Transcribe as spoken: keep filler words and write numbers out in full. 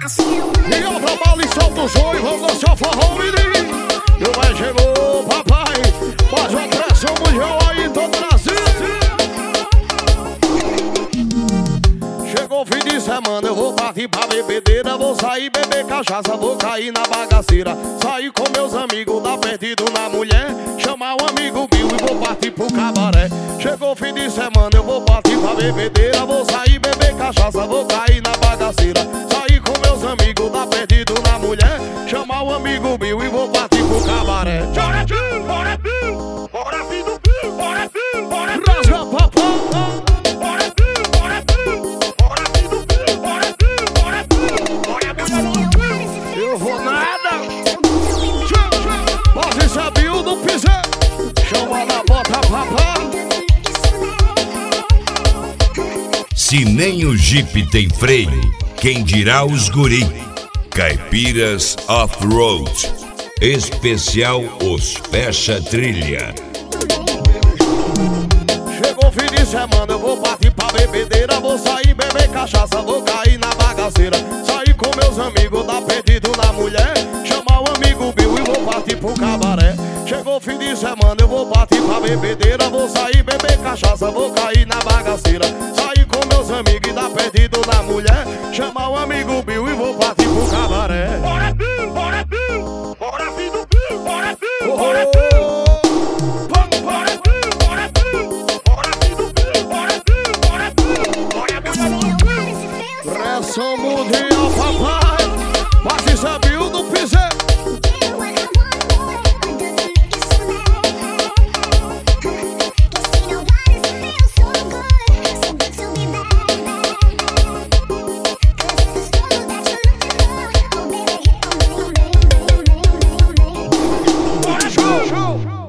E eu trabalho em Salto Joio, vamos dançar forró, menino. E o vai chegou, papai. Faz uma pressão mundial aí em todo o Brasil. Chegou o fim de semana, eu vou partir pra bebedeira. Vou sair beber cachaça, vou cair na bagaceira. Sair com meus amigos, dar perdido na mulher. Chamar um amigo meu e vou partir pro cabaré. Chegou o fim de semana, eu vou partir pra bebedeira. Vou sair beber cachaça, vou cair na bagaceira. Sair com meus amigos, dar perdido na mulher. Chamar um amigo meu e vou partir pro cabaré. Bora, Bill! Bora, Bill! Bora, filho do Bill! Bora, Bill! Bora, Bill! Rasga, papai! Bora, Bill! Bora, Bill! Bora, filho do Bill! Bora, Bill! Bora, Bill! Bora, Bill! Eu vou nada! Mas isso é Bill do Pisé! Chama na bota, papai! Se nem o Jeep tem freio, quem dirá os guri? Caipiras Off-Road, especial Os Fecha Trilha. Chegou o fim de semana, eu vou partir pra bebedeira. Vou sair beber cachaça, vou cair na bagaceira. Sair com meus amigos, dar perdido na mulher. Chamar um amigo meu e vou partir pro cabaré. Chegou o fim de semana, eu vou partir pra bebedeira. Vou sair beber cachaça, vou cair na bagaceira. Sair com meus amigos e dar perdido na mulher. Chamar um amigo meu e vou partir pro cabaré. Bora, Bill! Bora, Bill! Bora, filho do Bill! Bora, Bill! Oh, Bora, oh, Bill! oh. Bora, Bill! Bora, Bill! Bora, filho do Bill! Bora, Bill! Bora, Bill! Bora, Bill! Pressão mundial, papai! Mas isso é Bill do Pisé! Show, show!